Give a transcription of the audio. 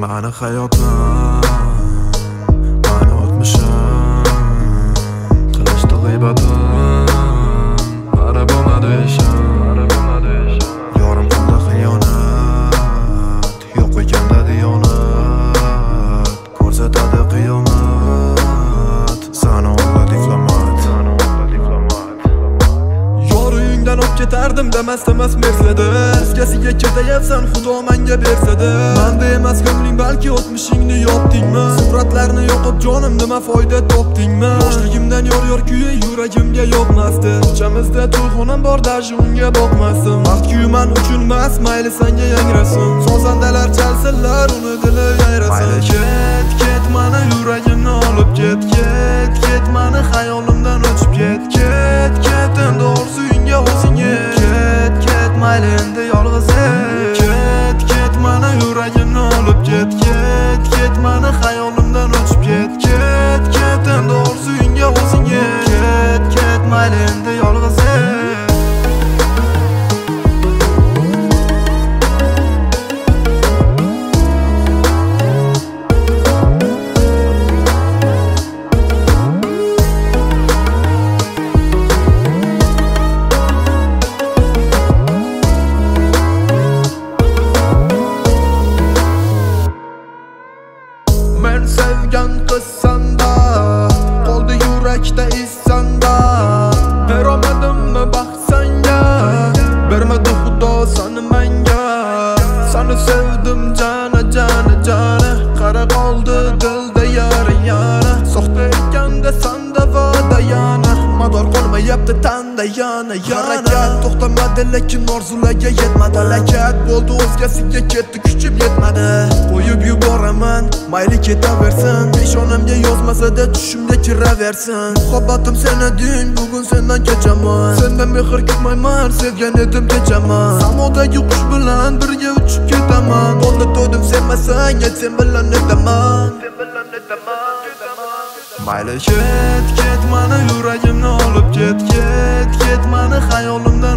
mani hayotim, mani o'tmishim, qilishdi g'iybatim, mani bo'lmadi ishim. Yorim qildi xiyonat, yo'q ekanda diyonat, ko'rsatadi qiyomat, sana o'g'li diplomat. Yoringdan o'p ketardim demas Mercedes, o'zgasiga ketayapsan xudo menga bersada. Menda emas ko'ngling, balki o'tmishingni yopdingmi? Suratlarni yoqib jonim nima foyda topdingmi? Yoshligimdan yor kuyi yuragimga yoqmasdi. Kochamizda to'yxonam bor, даже unga boqmasdim. Vaqt kuyman uchun emas, mayli senga yangrasin. Sozandalar chalsinlar, uni dili yayrasin. Mayli ket, mani yuragimni olib ket, mani xayolimdan o'chib ket, endi orzu uyingga o'zing ket, mayli endi yolg'iz ket, mani yuragimni olib ket, mani xayolimdan o'chib ket, endi orzu uyingga o'zing ket, mayli endi yolg'iz Men sevgan qiz sanda, qoldi yurakda iz sanda. Berolmadimmi baxt senga, bermadi xudo seni menga. Seni sevdim jana, qara qoldi dilda yara. Soxta ekanda sanda va'da yana, mador qolmayapti tanda yana. Harakat to'xtamadi lekin orzularga yetmadi. Halakat bo'ldi o'zgasiga ketdi, kuchib yetmadi. Qo'yib yuboraman, mayli ketaversin. Peshonamga yozmasa-da tushimga kiraversin. Muhabbatim sen eding, bugun sendan kechaman. Sendan mehr kutmayman, sevgan edim kechaman. Samodagi qush bilan birga uchib ketaman. Qo'lni to'dim sevmasang, sen bilan netaman. Mayli ket, mani yuragimni olib ket, mani xayolimdan